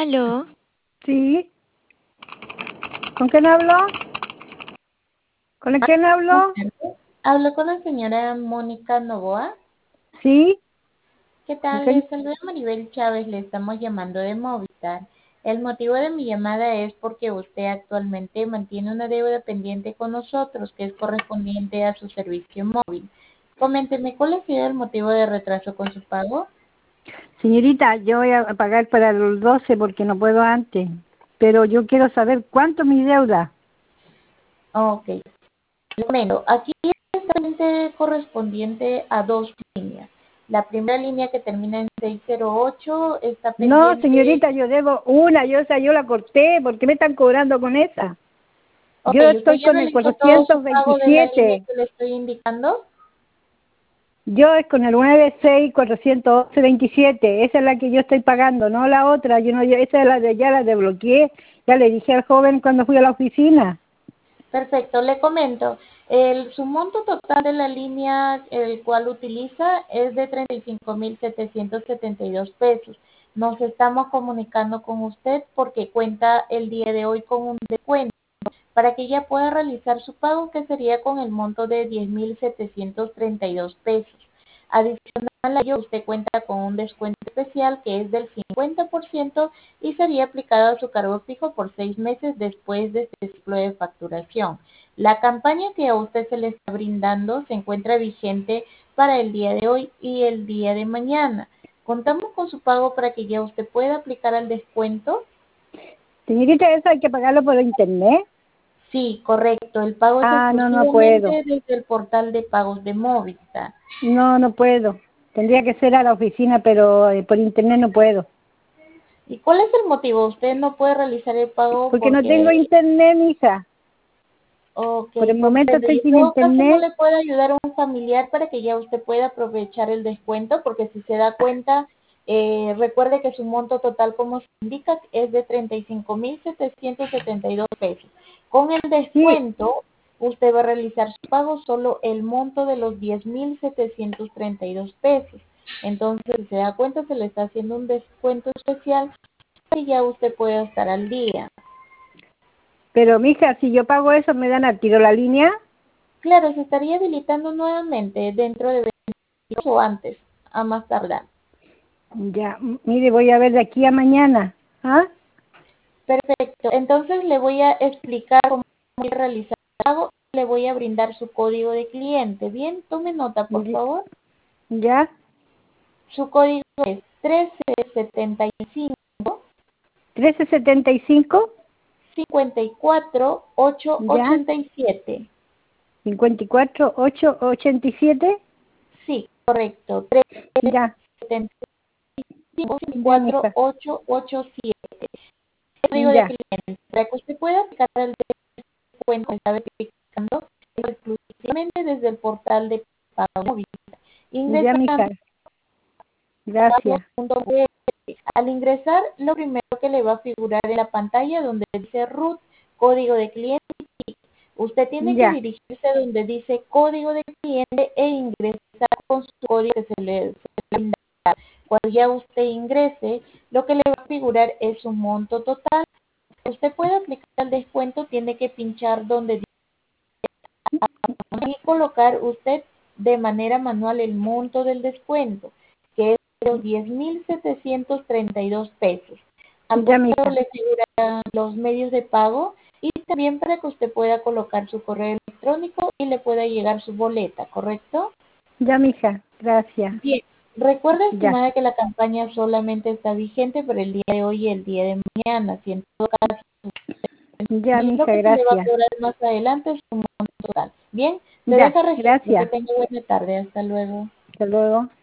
Aló, Sí. ¿Con quién hablo? ¿Con quién Buenas hablo? tardes. Hablo con la señora Mónica Novoa. Sí. ¿Qué ¿Con tal? quién? Les saluda Maribel Chávez, le estamos llamando de Movistar. El motivo de mi llamada es porque usted actualmente mantiene una deuda pendiente con nosotros que es correspondiente a su servicio móvil. Coménteme, ¿cuál ha sido el motivo de retraso con su pago? Señorita, yo voy a pagar para el 12 porque no puedo antes. Pero yo quiero saber cuánto es mi deuda. Ok, le comento, aquí está pendiente correspondiente a dos líneas. La primera línea que termina en 608 está No, pendiente. señorita, yo debo una. Yo la corté. ¿Por qué me están cobrando con esa? Ok, Yo ¿usted estoy ya con el realizó todo su pago de la línea 427. que le estoy indicando? Yo es con el 96-411-27. Esa es la que yo estoy pagando, no la otra. Esa es ya la desbloqueé. Ya le dije al joven cuando fui a la oficina. Perfecto, le comento. Su monto total de la línea el cual utiliza es de 35.772 pesos. Nos estamos comunicando con usted porque cuenta el día de hoy con un descuento para que ella pueda realizar su pago, que sería con el monto de 10.732 pesos. Adicional a ello, usted cuenta con un descuento especial que es del 50% y sería aplicado a su cargo fijo por 6 meses después de este ciclo de facturación. La campaña que a usted se le está brindando se encuentra vigente para el día de hoy y el día de mañana. Contamos con su pago para que ya usted pueda aplicar al descuento. Señorita, eso hay que pagarlo por internet. Sí, correcto. El pago es Ah, no, no puedo. exclusivamente desde el portal de pagos de Movistar. No, no puedo. Tendría que ser a la oficina, pero por internet no puedo. ¿Y cuál es el motivo? Usted no puede realizar el pago Porque no tengo porque, internet, mija. ok, Por el momento comprende. Y estoy en sin todo caso no internet. le puede ayudar a un familiar para que ya usted pueda aprovechar el descuento, porque si se da cuenta, recuerde que su monto total, como se indica, es de 35.772 pesos. Con el Sí, descuento, usted va a realizar su pago solo el monto de los 10.732 pesos. Entonces, si se da cuenta, se le está haciendo un descuento especial y ya usted puede estar al día. pero mija, si yo pago eso, ¿me dan al tiro la línea? Claro, se estaría habilitando nuevamente dentro de 20 días o antes, a más tardar. Ya, mire, voy a ver de aquí a mañana. ¿Ah? Perfecto. Entonces le voy a explicar cómo realizar el pago. Le voy a brindar su código de cliente. Bien, tome nota, por favor. ¿Ya? Su código es 1375 1375. 54 ¿Ya? 887. 54887. Sí, correcto. Ya, 1375 ya, mija. 54 887. Código de Ya, cliente. Para que usted pueda aplicar el descuento que está verificando exclusivamente desde el portal de pago móvil. ya, Ingresando mija. Gracias. al ingresar, lo primero que le va a figurar en la pantalla donde dice root, código de cliente, usted tiene que Ya, dirigirse donde dice código de cliente e ingresar con su código que se le brinda. Cuando ya usted ingrese, lo que le va a figurar es su monto total. Usted puede aplicar el descuento, tiene que pinchar donde dice y colocar usted de manera manual el monto del descuento, que es de los 10.732 pesos. Al ya, costado mija. le figuran los medios de pago y también para que usted pueda colocar su correo electrónico y le pueda llegar su boleta, ¿correcto? Ya, mija. Gracias. Bien. Recuerda, Ya, estimada, que la campaña solamente está vigente por el día de hoy y el día de mañana. Si en todo caso ya, lo mija. que se le va a Gracias. cobrar más adelante es un monto total. Bien, se Ya, deja registro. Que gracias. tenga buena tarde. Hasta luego. Hasta luego.